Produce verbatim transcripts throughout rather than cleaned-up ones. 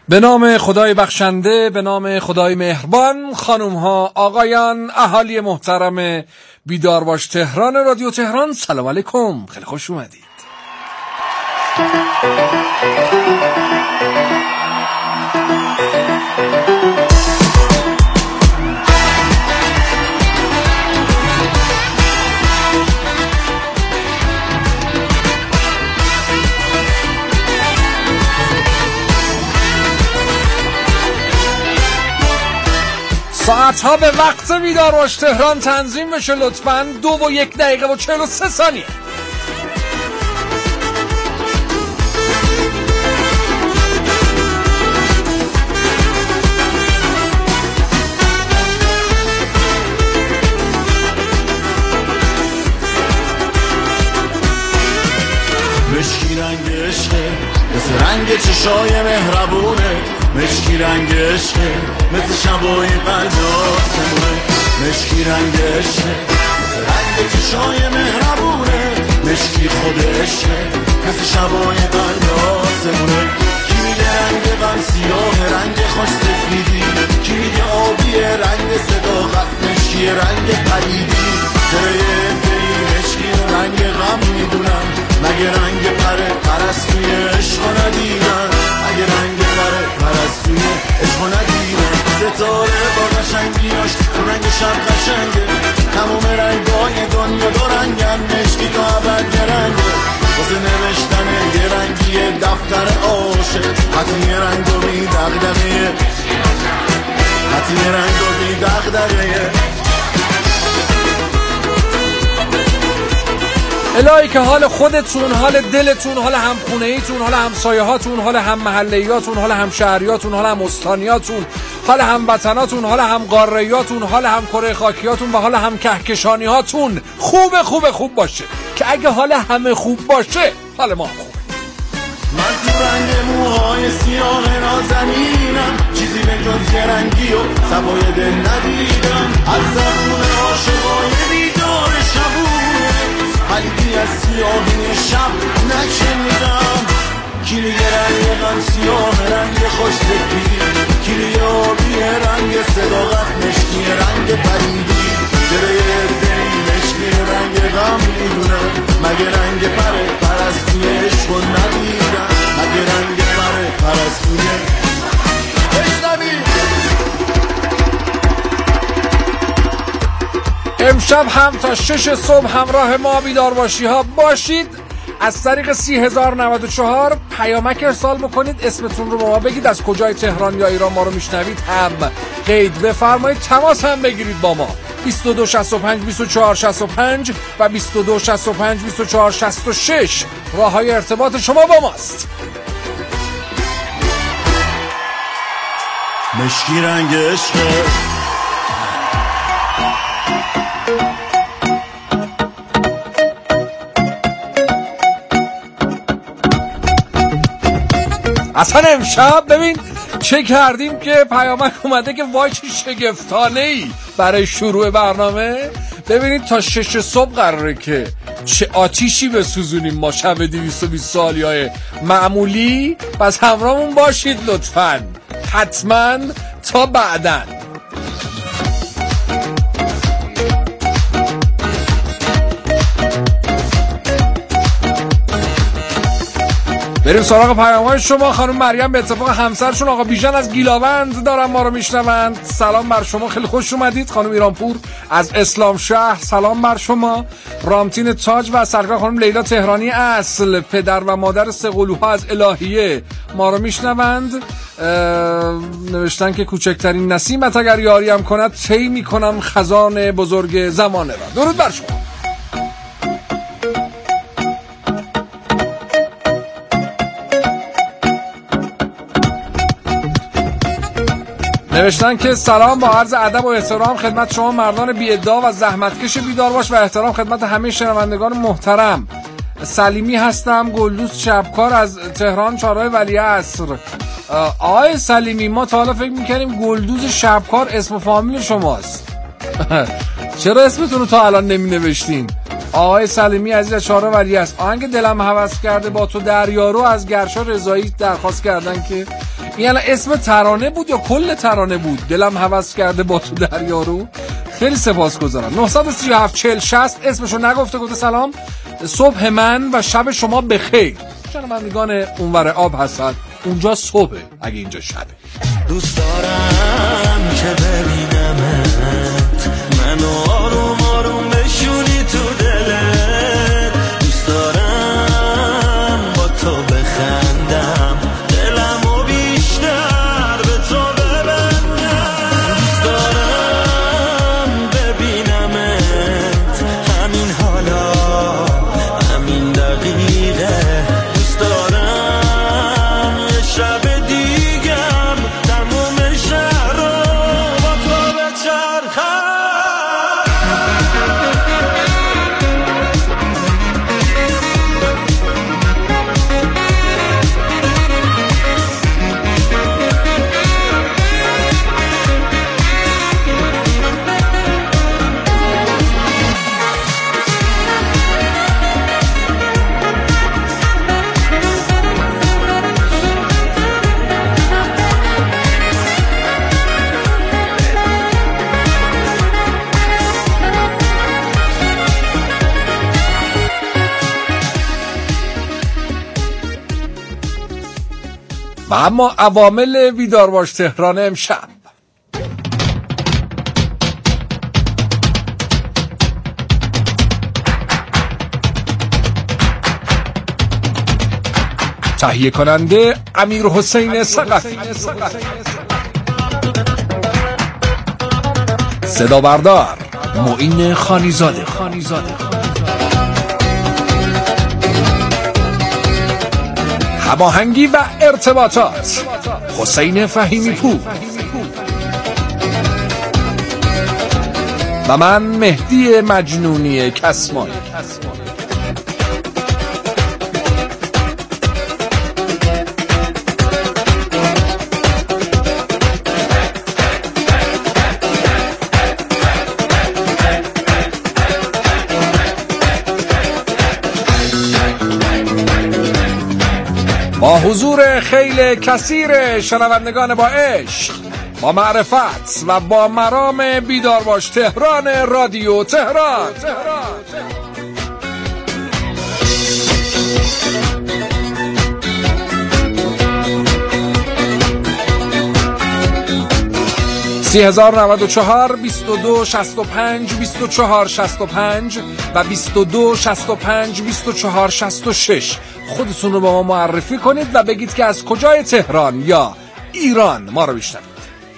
به نام خدای بخشنده، به نام خدای مهربان، خانوم ها، آقایان، اهالی محترم بیدار باش تهران رادیو تهران، سلام علیکم، خیلی خوش اومدید. ساعت ها به وقت بیدار باش تهران تنظیم بشه لطفاً. دو و یک دقیقه و چهل و سه ثانیه. مشکی رنگ عشقه مثل رنگ چشای مهربونه، مشکی رنگ عشقه مثل شبای قلب آسمونه، مشکی رنگ عشقه مثل رنگ چشای مهربونه، مشکی خود عشقه مثل شبای قلب آسمونه. کی میگه رنگ غم سیاه، رنگ خوش سفیدی، کی میگه آبی رنگ صداقت، مشکی رنگ پریدی. درایه دری مشکی رنگ غم میدونن، مگه رنگ پره پرستوی عشق ندیدن، مگه رنگ پره پرستوی عشق ندیدن. ستاره با قشنگیاش تو رنگ شب قشنگه، تمام رنگای دنیا دو رنگن، مشکی تا ابد یه رنگه. واسه نوشتن یه رنگی دفتر عاشق، حتی یه رنگ و بی دغدغه، حتی یه رنگ و بی دغدغه. الهی که حال خودتون، حال دلتون، حال همخونه‌ایتون، حال همسایه‌هاتون، حال هم محله‌ایاتون، حال هم شهریاتون، حال هم استانیاتون، حال هم وطناتون، حال هم قاره‌ایاتون، حال هم کره خاکیاتون و حال هم کهکشانی‌هاتون خوب خوب خوب باشه، که اگه حال همه خوب باشه حال ما خوبه. من تو رنگ موهای سیاه نازنینم، چیزی به جز یه رنگی و سوای دل ندیدم. از زبون عاشقای بیدار شبونه، حلیدی از سیاهی شب نشنیدم. کلی رنگ غم سیاه، رنگ خوش سفید، کلی آبی رنگ صداقت، مشکی رنگ پریدی. گره دلی مشکی رنگ غم میدونم، مگه رنگ پره پرستوی عشق ندیدم، مگه رنگ پره پرستوی امشب هم تا شش صبح همراه ما بیدار باشی ها باشید. از طریق سی هزار و نود و چهار پیامک ارسال بکنید، اسمتون رو با ما بگید، از کجای تهران یا ایران ما رو میشنوید هم قید بفرمایید. تماس هم بگیرید با ما بیست و دو شصت و پنج بیست و چهار شصت و پنج و بیست و دو شصت و پنج بیست و چهار شصت و شش راه های ارتباط شما با ماست. مشکی رنگ عشقه اصلا امشب ببین چه کردیم که پیامک اومده که وای چه شگفتانه‌ای برای شروع برنامه. ببینید تا شش صبح قراره که چه آتیشی بسوزونیم ما شب دویست و بیست سالیای معمولی. پس همراهمون باشید لطفاً، حتما تا بعداً. بریم سراغ پیام‌های شما. خانم مریم به اتفاق همسرشون آقا بیژن از گیلاوند دارن ما رو میشنوند. سلام بر شما، خیلی خوش اومدید. خانم ایرانپور از اسلام شهر سلام بر شما. رامتین تاج و سرکار خانم لیلا تهرانی اصل، پدر و مادر سه قلوها از الهیه ما رو میشنوند. نوشتن که کوچکترین نسیمت اگر یاریم کند طی میکنم خزان بزرگ زمانه را. درود بر شما. نوشتن که سلام، با عرض ادب و احترام خدمت شما مردان بی ادعا و زحمتکش بیدار باش و احترام خدمت همه شنوندگان محترم. سلیمی هستم، گلدوز شبکار از تهران چهارراه ولیعصر. آقای سلیمی ما تا حالا فکر میکنیم گلدوز شبکار اسم فامیل شماست. چرا اسمتون رو تا الان نمی نوشتین؟ آقای سلیمی عزیز از چهارراه ولیعصر، آهنگ دلم هوس کرده با تو دریارو از گرشا رضایی درخواست کردن که یعنی اسم ترانه بود یا کل ترانه بود؟ دلم هوس کرده با تو دریا رو. خیلی سپاسگزارم. نه سه هفت چهل شصت اسمشو نگفته، گفته سلام صبح من و شب شما بخیر. شنوندگان اونور آب هستن، اونجا صبحه اگه اینجا شبه. دوست دارم که ببینمت، منو آروم آروم بشونی تو دلت. دوست دارم با تو بخندم، دلمو بیشتر به تو ببندم. دوست دارم ببینمت همین حالا، همین دقیقه. دوست دارم یه شب و اما عوامل بیدار باش تهران امشب. تهیه کننده امیر حسین ثقفی، صدا بردار معین خانیزاده، هماهنگی و ارتباطات حسین فهیمی پور و من مهدی مجنونی کسمایی. با حضور خیلی کثیر شنوندگان با عشق، با معرفت و با مرام بیدار باش تهران رادیو تهران. سی هزار نود و چهار بیست و دو شصت و پنج بیست و چهار شصت و پنج و بیست و دو شصت و پنج بیست و چهار شصت و شش. خودتون رو با ما معرفی کنید و بگید که از کجای تهران یا ایران ما رو میشنوید.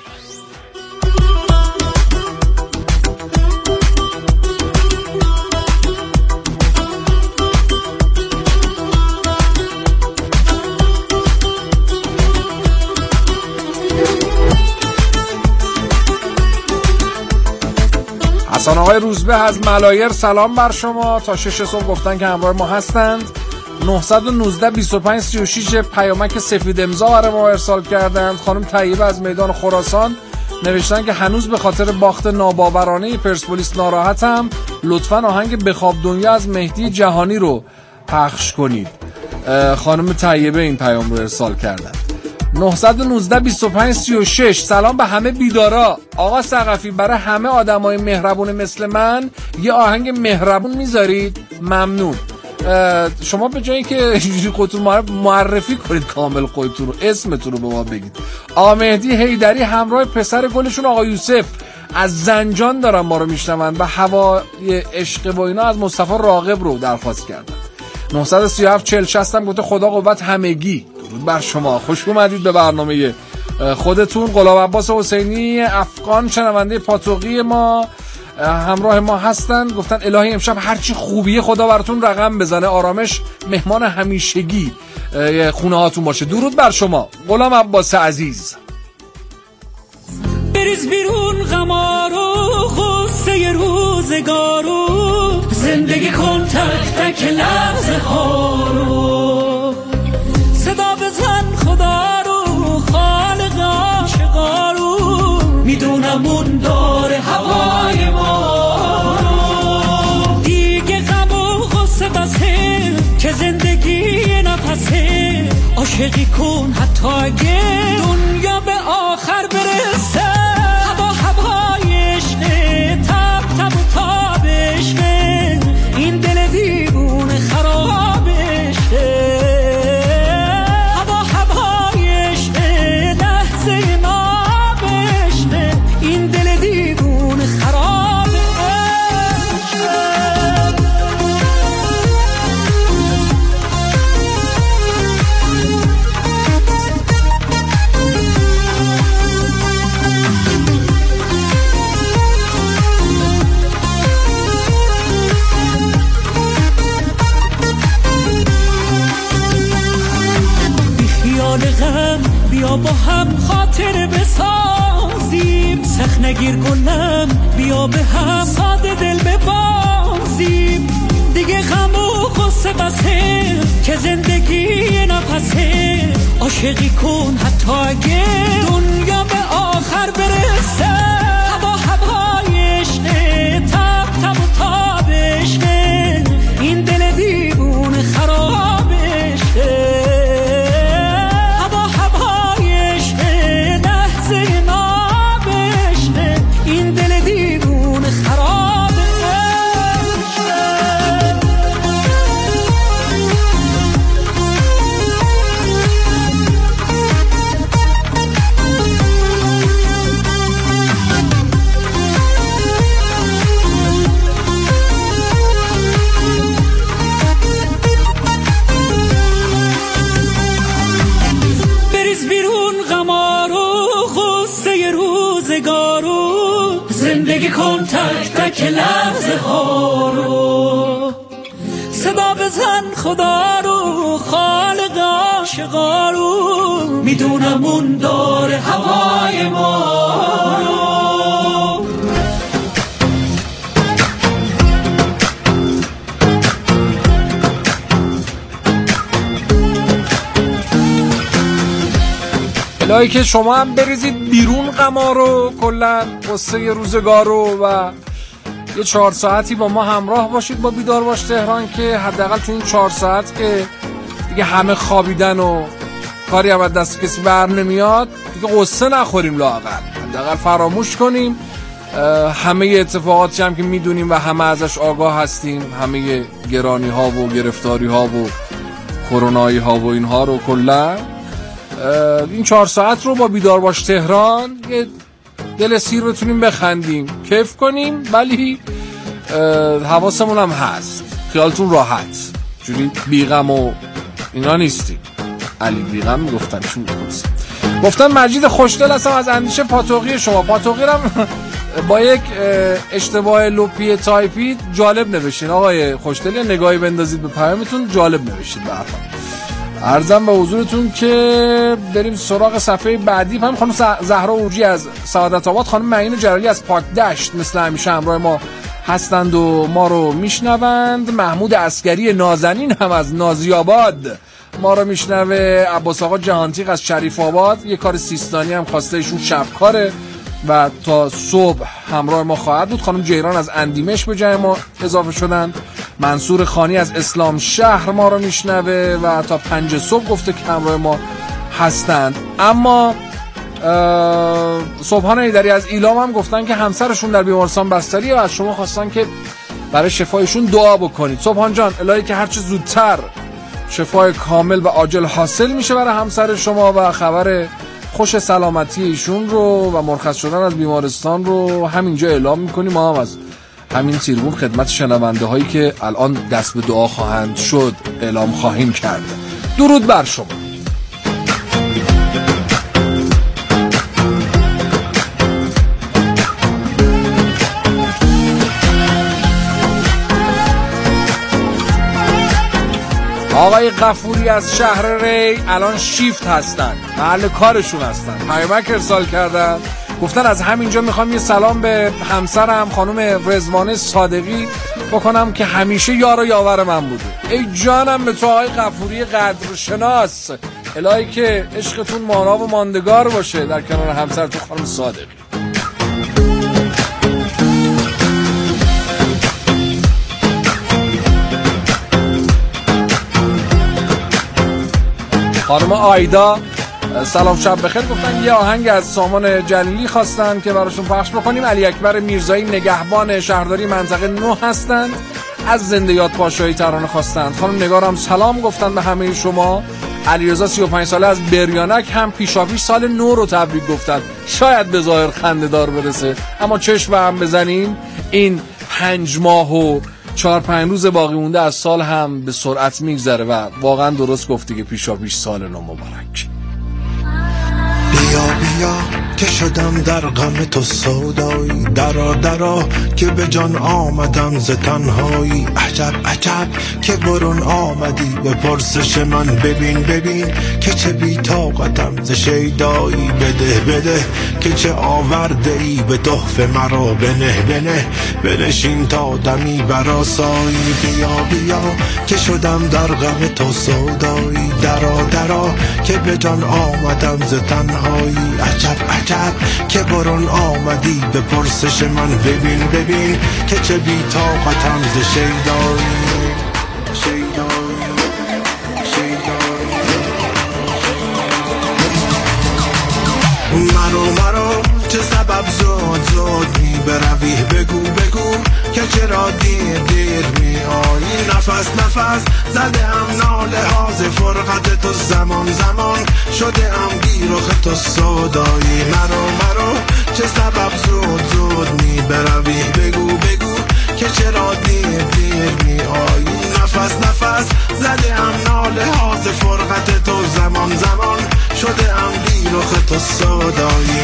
حسن آقای روزبه از ملایر سلام بر شما، تا شش صبح گفتن که همراه ما هستند. نه یک نه بیست و پنج سی و شش پیامک سفید امضا برای ما ارسال کردند. خانم طیبه از میدان خراسان نوشتن که هنوز به خاطر باخت ناباورانه پرسپولیس ناراحتم، لطفاً آهنگ بخواب دنیا از مهدی جهانی رو پخش کنید. خانم طیبه این پیام رو ارسال کردند. نه یک نه بیست و پنج سی و شش سلام به همه بیدارا. آقا ثقفی برای همه آدمای مهربون مثل من یه آهنگ مهربون میذارید؟ ممنون. شما به جایی که خودتون معرفی کنید کامل خودتون رو، اسمتون رو به ما بگید. آقا مهدی حیدری همراه پسر گلشون آقا یوسف از زنجان دارن ما رو میشنون و هوای عشق و اینا از مصطفی راغب رو درخواست کردن. نه سه هفت چهل شصت هم گفته خدا قوت همگی. درود بر شما، خوش اومدید به برنامه خودتون. غلام عباس حسینی افغان شنونده پاتوقی ما همراه ما هستن، گفتن الهی امشب هرچی خوبیه خدا براتون رقم بزنه، آرامش مهمان همیشگی خونه هاتون باشه. درود بر شما غلام عباس عزیز. بریز بیرون غمارو غصه روزگارو، زندگی کن تک تک لحظه هارو، صدا بزن خدا رو خالق عاشقا رو، میدونم اون داره هوای ما رو. دیگه غم و غصه بسه که زندگی نفسه، عاشق عاشقی کن حتی اگه دنیا به آخر برسه. هوا هوای عشقه، تب تب و تاب عشقه، این دل دیوونه خراب عشقه. هوا هوای عشقه، لحظه ناب عشقه، این دل دیوونه خراب عشقه. بیا با هم خاطر بسازیم، سخت نگیر گلم، بیا به هم ساده دل ببازیم. دیگه غم و غصه بسه که زندگی نفسه. عاشقی کن حتی اگه دنیا به آخر برسه. هوا هوای عشقه، تب تب و تاب عشقه، این دل دیوونه خراب عشقه. این دل دیوونه خراب بریز بیرون غمارو غصه روزگارو، زندگی کن تک تک لحظه ها رو. صدا بزن خدا رو، خالق عاشقا رو، میدونم اون داره هوای ما رو. الهی که شما هم بریزید بیرون غما رو، کلا قصه روزگار رو، و یه چهار ساعتی با ما همراه باشید با بیدار باش تهران، که حداقل تو این چهار ساعت که دیگه همه خوابیدن و کاری هم از دست کسی بر نمیاد، دیگه قصه نخوریم، لااقل حداقل فراموش کنیم همه اتفاقاتی هم که میدونیم و همه ازش آگاه هستیم، همه گرانی ها و گرفتاری ها و کرونایی ها و اینها رو. کلا این چهار ساعت رو با بیدار باش تهران یه دل سیر بتونیم بخندیم، کیف کنیم، ولی حواسمون هم هست، خیالتون راحت، جوری بیغم و اینا نیستیم. علی بیغم میگفتن چون میگفتن گفتن مجید خوشدل هستم از اندیشه پاتوقی شما. پاتوقی هم با یک اشتباه لپی تایپی جالب نوشتین آقای خوشدل، یا نگاهی بندازید به پیامتون جالب نوشتید. به هر حال عرضم به حضورتون که بریم سراغ صفحه بعدی. هم خانم زهرا اورجی از سعادت آباد، خانم معین جلالی از پاک دشت مثل همیشه همراه ما هستند و ما رو میشنوند. محمود عسکری نازنین هم از نازی آباد ما رو میشنوه. عباس آقا جهانتیق از شریف آباد، یه کار سیستانی هم خواسته، ایشون شبکاره و تا صبح همراه ما خواهد بود. خانم جیران از اندیمش به جای ما اضافه شدن. منصور خانی از اسلام شهر ما رو میشنوه و تا پنج صبح گفته که همراه ما هستند. اما صبحان ایدری از ایلام هم گفتن که همسرشون در بیمارستان بستریه و از شما خواستن که برای شفایشون دعا بکنید. صبحان جان، الهی که هرچه زودتر شفای کامل و عاجل حاصل میشه برای همسر شما و خبر خوش سلامتی ایشون رو و مرخص شدن از بیمارستان رو همینجا اعلام میکنیم. ما هم از همین تیربون خدمت شنونده هایی که الان دست به دعا خواهند شد اعلام خواهیم کرد. درود بر شما. آقای غفوری از شهر ری الان شیفت هستن، محل کارشون هستن، پیامک ارسال کردن، گفتن از همینجا میخوام یه سلام به همسرم خانم رضوانه صادقی بکنم که همیشه یار و یاور من بوده. ای جانم به تو آقای غفوری قدرشناس، الهی که عشقتون مانا و ماندگار باشه در کنار همسرتون خانم صادقی. خانم آیدا سلام شب بخیر گفتن یه آهنگ از سامان جلیلی خواستن که براشون پخش بکنیم. علی اکبر میرزایی نگهبان شهرداری منطقه نه هستند، از زنده یاد پاشایی ترانه خواستند. خانم نگارم سلام گفتن به همه شما. علیرضا سی و پنج ساله از بریانک هم پیشاپیش سال نو رو تبریک گفتن. شاید به ظاهر خنده‌دار برسه اما چشم هم بزنیم این پنج ماه و چهار پنج روز باقی مونده از سال هم به سرعت میگذره و واقعا درست گفتی که پیشاپیش سال نو مبارک. بیا بیا که شدم در غم تو سودایی، درا درا که به جان آمدم ز تنهایی. عجب عجب که برون آمدی به پرسش من، ببین ببین که چه بی طاقتم ز شیدایی. بده بده که چه آورده ای به تحفه مرا، بنه بنه بنشین تا دمی برآسایی. بیا بیا که شدم در غم تو سودایی، درا درا که به جان آمدم ز تنهایی. عجب عجب که برون آمدی به پرسش من، ببین ببین که چه بی طاقتم ز شیدایی. شیدایی شیدایی مرو مرو چه سبب زود زود می بروی، بگو بگو که چرا دیر دیر می آیی. نفس نفس زده ام ناله ها ز فرقت تو، زمان زمان شده ام بیرخ تو سودایی. مرو مرو چه سبب زود زود می بروی، بگو بگو که چرا دیر دیر می آیی. نفس نفس زده ام ناله ها ز فرقت تو، زمان زمان شده ام بیرخ تو سودایی.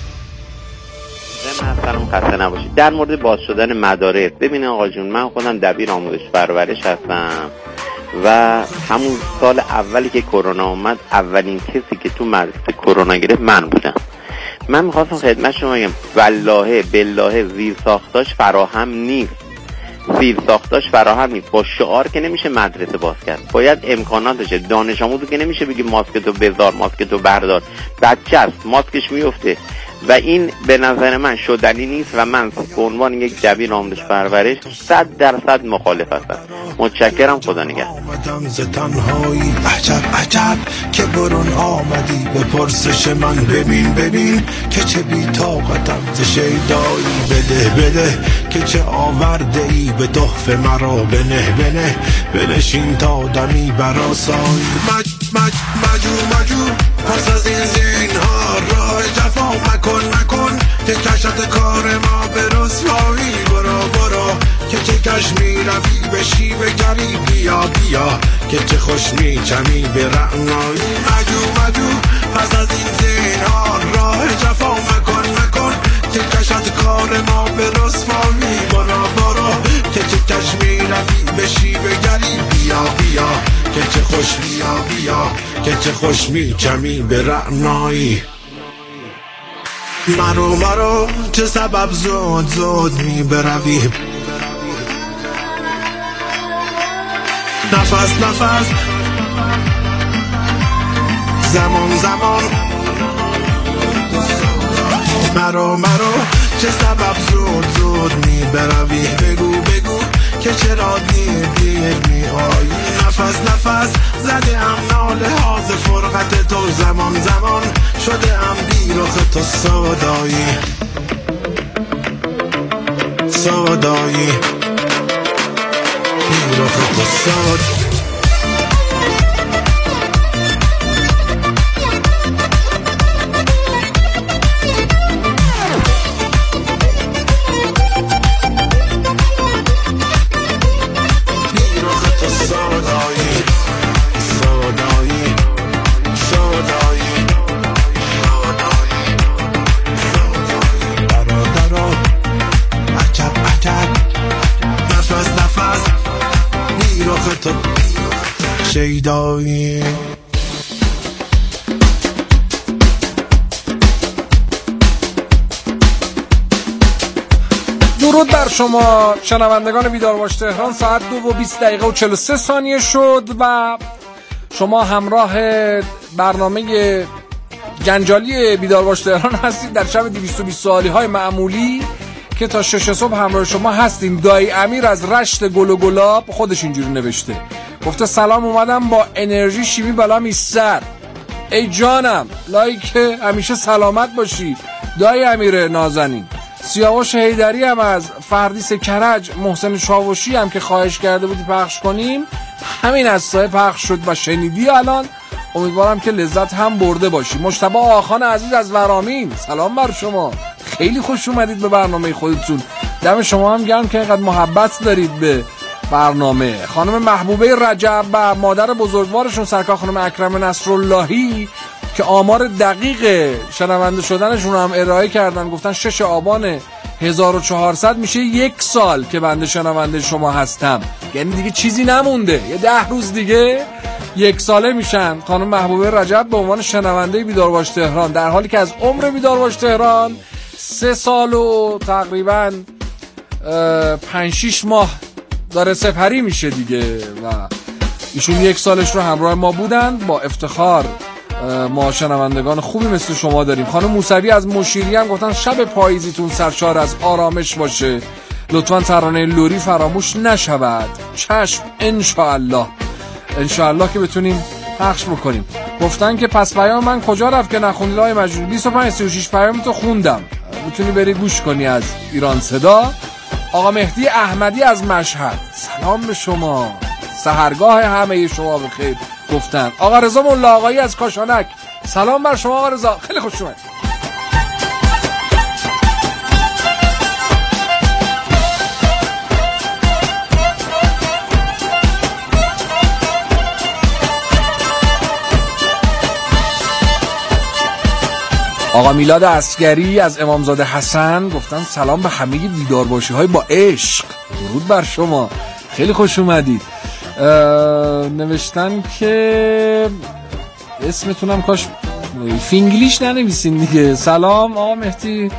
سلام خسته نباشید. در مورد باز شدن مدارس، ببینید آقا جون من خودم دبیر آموزش پرورش هستم و همون سال اولی که کرونا اومد اولین کسی که تو مدرسه کرونا گرفت من بودم. من میخواستم خدمت شما بگم والله بالله زیر ساختاش فراهم نیست، زیر ساختاش فراهم نیست. با شعار که نمیشه مدرسه باز کرد، باید امکاناتشه. دانش آموزو که نمیشه بگی ماسک تو بذار ماسک تو بردار، بچه است ماسکش میفته و این به نظر من شدنی نیست و من به عنوان یک دبیر آموزش پرورش صد درصد مخالف هستم. متشکرم، خدا نگهدار. آمدم ز تنهایی، عجب عجب که برون آمدی به پرسش من، ببین ببین که چه بی طاقتم ز شیدایی. بده بده که چه آورده ای به تحفه مرا، بنه بنه بنشین تا دمی برآسایی. مج مج مجو مجو پس از این زینها راه جفا مکن مکن که کشت کار ما به رسوایی. برو برو که چه کش می روی به شیوه گری، بیا بیا که چه خوش می چمی به رعنایی. مجو مجو پس از این زینها راه جفا مکن مکن که کشت کار ما به رسوایی. برو برو که چه کش می روی به شیوه گری، بیا بیا که چه خوش بیا بیا که چه خوش می چمی به رعنایی. مرو مرو چه سبب زود زود می بروی، نفس نفس زمان زمان. مرو مرو چه سبب زود زود می بروی، بگو بگو که چرا دیر دیر می آیی. نفس نفس زده ام ناله ها ز فرقت تو، زمان زمان شده ام بیرخ تو سودایی. سودایی بیرخ تو سودایی. شیدایی. درود بر شما شنوندگان بیدار باش تهران. ساعت دو و بیست دقیقه و چهل و سه ثانیه شد و شما همراه برنامه جنجالی بیدار باش تهران هستید در شب دویست و بیست سوالی های معمولی که تا شش صبح همراه شما هستیم. دایی امیر از رشت گل و گلاب خودش اینجوری نوشته، گفته سلام، اومدم با انرژی شیمی بالا میستر. ای جانم، لایک همیشه سلامت باشی دایی امیر نازنین. سیاوش حیدری هم از فردیس کرج، محسن شاوشی هم که خواهش کرده بودی پخش کنیم، همین از سایه پخش شد و شنیدی الان. امیدوارم که لذت هم برده باشی. مجتبی آخان عزیز از ورامین، سلام بر شما، خیلی خوش اومدید به برنامه خودتون. دم شما هم گرم که اینقدر محبت دارید به برنامه. خانم محبوبه رجب و مادر بزرگوارشون سرکار خانم اکرم نصراللهی که آمار دقیق شنونده شدنشون هم ارائه کردن، گفتن شش آبان هزار و چهارصد میشه یک سال که بنده شنونده شما هستم، یعنی دیگه چیزی نمونده، یه ده روز دیگه یک ساله میشن. خانم محبوبه رجب به عنوان شنونده بیدار باش تهران، در حالی که از عمر بیدار باش تهران سه سال و تقریبا پنج شیش ماه داره سپری میشه دیگه و ایشون یک سالش رو همراه ما بودن. با افتخار ما شنوندگان خوبی مثل شما داریم. خانم موسوی از مشیری هم گفتن شب پاییزیتون سرشار از آرامش باشه، لطفاً ترانه لوری فراموش نشود. چشم، انشاءالله انشاءالله که بتونیم پخش بکنیم. گفتن که پس پیام من کجا رفت که نخوندی لای مجنون؟ بیست و پنج سی و شش پیام تو خوندم، میتونی بری گوش کنی از ایران صدا. آقا مهدی احمدی از مشهد، سلام به شما، سحرگاه همه شما بخیر گفتن. آقا رضا مولا آقایی از کاشانک، سلام بر شما آقا رضا، خیلی خوش اومد. آقا میلاد عسگری از امامزاده حسن گفتن سلام به همه بیدارباشی های با عشق، درود بر شما، خیلی خوش اومدید. نوشتن که اسمتونم کاش فینگلیش ننویسین دیگه. سلام آقا مهدی،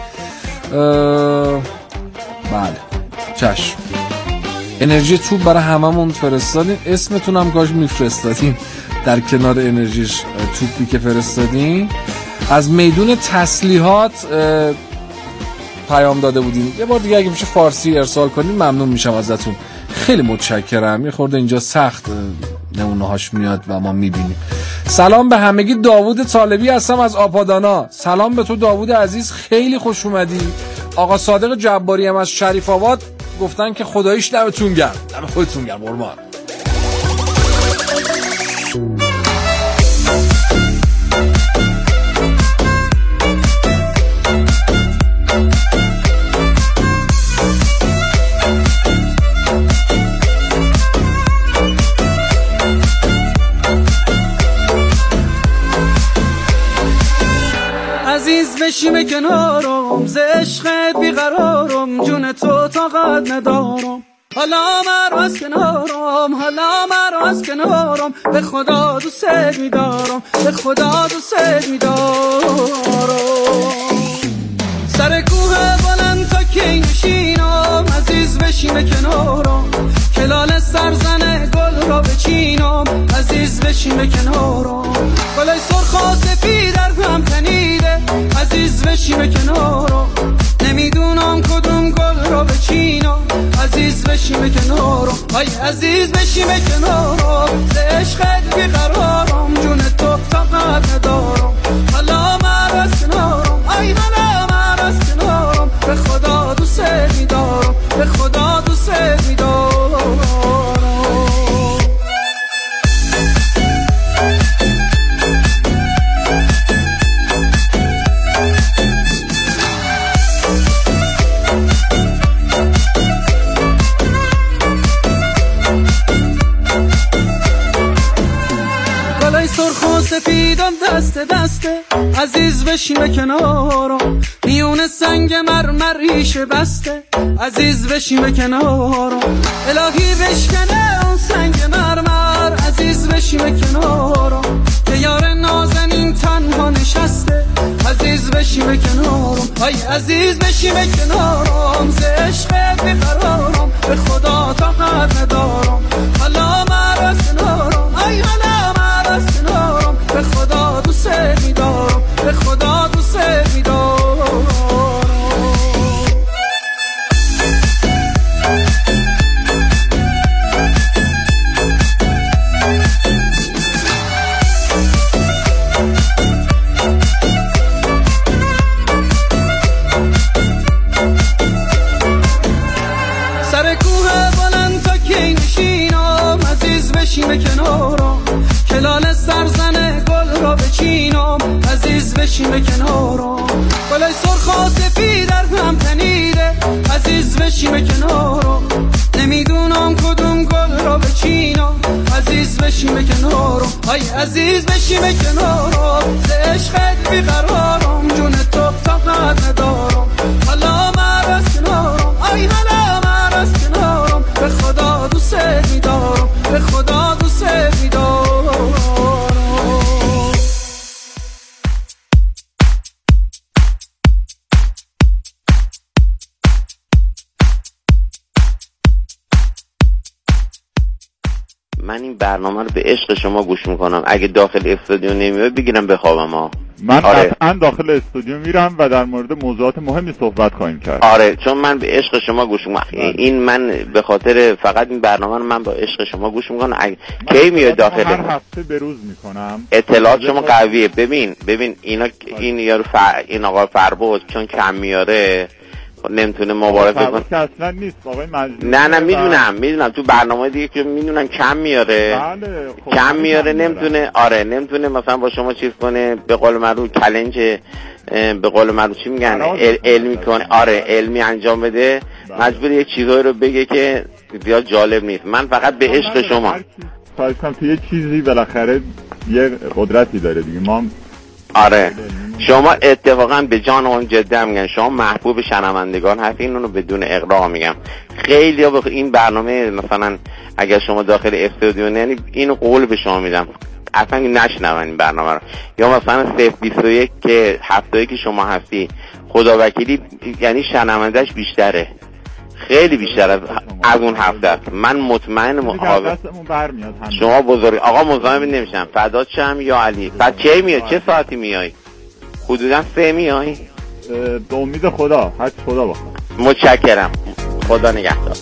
بله چشم، انرژی توپ برای هممون فرستادین، اسمتونم کاش میفرستادین در کنار انرژیش توپی که فرستادین. از میدون تسلیحات پیام داده بودین، یه بار دیگه اگه میشه فارسی ارسال کنین ممنون میشم ازتون، خیلی متشکرم. یه خورده اینجا سخت نمونه هاش میاد و ما میبینیم. سلام به همگی، داوود طالبی هستم از آپادانا. سلام به تو داوود عزیز، خیلی خوش اومدی. آقا صادق جباری هم از شریف آباد گفتن که خداییش دمتون گرم، دم خودتون گرم قربان. عزیز بشیم کنارم، ز عشقت بیقرارم، جون تو طاقت ندارم، حالا مرو از کنارم، حالا مرو از کنارم، به خدا دوست میدارم، به خدا دوست میدارم. سر کوه بلند تا کی نشینم، عزیز بشیم کنارم، کلال سرزن گل را بچینم، عزیز بشیم کنارم، گلای سرخ و سفید در هم تنیده، عزیز بشیم کنارم، نمیدونم کدوم گل را بچینم، عزیز بشیم کنارم، آی عزیز بشیم کنارم، ز عشقت بیقرارم، جون تو طاقت ندارم، حالا مرو از کنارم، آی حالا مرو از کنارم، به خدا دوست میدارم، به خدا دوست میدارم. سفیدم دست دسته، عزیز بشیم کنارم، میون سنگ مرمر ریشه بسته، عزیز بشیم کنارم، الهی بشکنه اون سنگ مرمر، عزیز بشیم کنارم، که یار نازنین تنها نشسته، عزیز بشیم کنارم، ای عزیز بشیم کنارم، ز عشقت بیقرارم، به خدا طاقت ندارم، حالا مرو از کنارم، ای حالا مرو از کنارم، به خدا دوست میدارم، به خدا دوست میدارم. بشیم کنارم گلای سرخ و سفید در هم تنیده عزیز بشیم کنارم نمیدونم کدوم گل را بچینم عزیز بشیم کنارم ای عزیز بشیم کنارم ز عشقت بیقرارم جون تو طاقت ندارم حالا من از کنارم ای حالا من از کنارم به خدا دوست می‌دارم به خدا دوست می‌دارم من این برنامه رو به عشق شما گوش میکنم. اگه داخل استودیو نمیای بگیرم بخوابم ها. من آره. قطعا داخل استودیو میرم و در مورد موضوعات مهمی صحبت خواهیم کرد. آره چون من به عشق شما گوش میکنم. این من به خاطر فقط این برنامه رو من با عشق شما گوش میکنم. اگه کی میاد داخل هر هفته بروز میکنم. اطلاعات شما قویه. ببین ببین اینا این یارو ف... این آقا فربود چون کم میاره نمیتونه مبارزه کنه. که اصلا نیست آقای مجلسی. نه نه میدونم میدونم تو برنامه دیگه که میدونم کم میاره. بله خب کم میاره نمیتونه. آره نمیتونه مثلا با شما چیز کنه به قول معروف چالش به قول معروف چی میگن ال... علمی کنه. آره علمی انجام بده. مجبور یک چیزایی رو بگه که زیاد جالب نیست. من فقط به عشق شما فایسم تو یه چیزی بالاخره یه قدرتی داره دیگه ما. آره شما اتفاقا به جان اون جدا میگن شما محبوب شنوندگان هستین. اونو بدون اغراق میگم. خیلی ها این برنامه مثلا اگر شما داخل استودیو یعنی اینو قول به شما میدم اصلا نشنون این برنامه رو. یا مثلا صفر بیست و یک که هفته که شما هستی خدا وکیلی یعنی شنوندهش بیشتره خیلی بیشتر از, از اون هفته است. من مطمئن محاور شما بزرگ آقا مزاحم نمیشم. فدات شم یا علی. بعد کی میای چه ساعتی میای؟ حدودا سه میای؟ به امید خدا هر خدا بخواد. متشکرم. خدا نگهدار.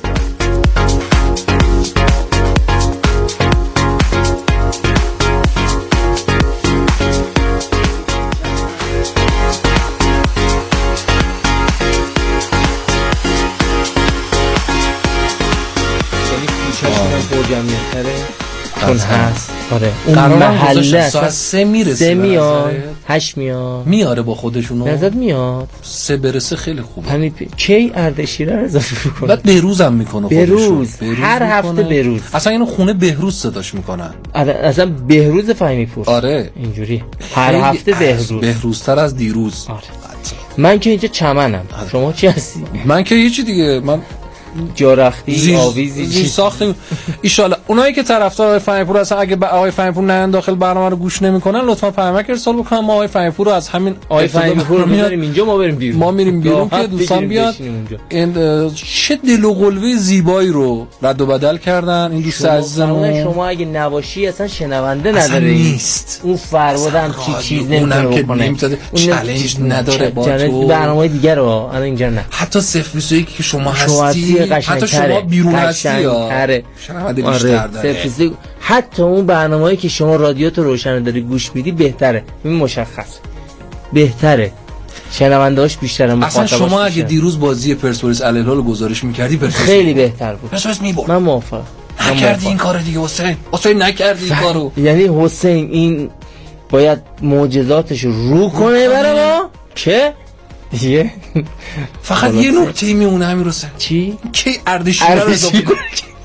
جمعیتره چون هست. آره اون محله ساعت سه میرسه سه میاد هشت میاد میاره با خودشونو نزد میاد سه برسه خیلی خوبه. همین پ... کی اردشیره رو اضافه میکنه بعد بهروز هم میکنه بهروز هر هفته بهروز اصلا اینو خونه بهروز صداش میکنن. آره اصلا بهروز فهمی پور. آره اینجوری هر هفته بهروز بهروزتر از دیروز. آره من که اینجا چمنم. آره. شما چی هستی؟ من که هیچی دیگه. من جارختی زیر... آویزی زیر ساختیم ان شاء الله. اونایی که طرفدار آقای فهمی‌پور هستن اگه با آقای فهمی‌پور نه داخل برنامه رو گوش نمی‌کنن لطفاً پیامک ارسال بکنن. ما آقای فهمی‌پور رو از همین آقای فهمی‌پور رو می‌بریم اینجا ما بریم بیرون. ما میریم بیرون که دوستان بیاد. این چه دل و قلبه زیبایی رو رد و بدل کردن این دوست عزیزمون. شما اگه نباشی اصلا شنونده نداره نیست. اون فرودم چی چیز نمی‌تونه بکنه. چالش نداره با تو. برنامه‌های دیگه رو الان اینجا نه. حتی صفر بیست و یک که شما هستی حتی شما بیرون هستی آره شنونده بیشتر داره. حتی اون برنامه‌ای که شما رادیو تو روشن داری گوش میدی بهتره. این مشخص بهتره. شنونده‌اش بیشتره. اصلا شما اگه دیروز بازی پرسپولیس الهلال گذارش می‌کردی پرسپولیس خیلی بهتر بود. پرسپولیس می‌برد. من موافقم. نکردی این کارو دیگه حسین. حسین نکردی این کارو. یعنی حسین این باید معجزاتش رو کنه برای ما که دیگه فقط یه نکته میمونه همین حسین. چی؟ کی اردشیر رو اضافه کنه.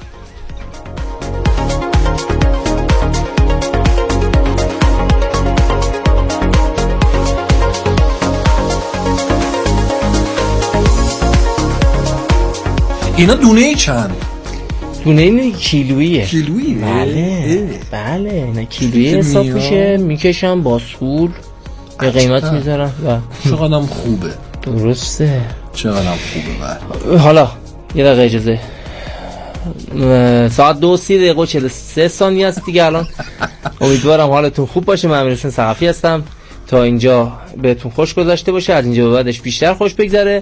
اینا دونه چند؟ دونه اینه کیلوییه. کیلوییه؟ بله بله نه کیلویی حساب میشه. میکشم با سول به قیمت میذارم و چقدرم خوبه. درسته چقدرم خوبه. بله حالا یه دقیقه اجازه. ساعت دو سی دقیقه و چهل و سه ثانیه است دیگه الان. امیدوارم حالتون خوب باشه. من امیرحسین ثقفی هستم. تا اینجا بهتون خوش گذشته باشه. از اینجا به بعدش بیشتر خوش بگذره.